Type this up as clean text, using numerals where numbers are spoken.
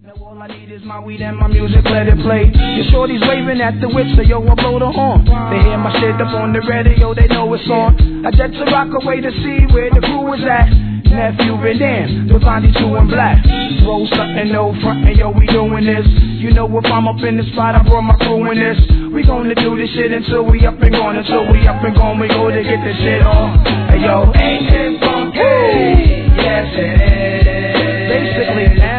Now all I need is my weed and my music, let it play. Your shorty's waving at the whip, so yo, I blow the horn. They hear my shit up on the radio, they know it's on. I jet to rock away to see where the crew is at. Nephew been in, the Bondi 2 in black. Roll something, no front, and yo, we doing this. You know if I'm up in the spot, I brought my crew in this. We gonna do this shit until we up and gone, until we up and gone, we go to get this shit on. Hey yo, ain't it funky? Yes it is. Basically,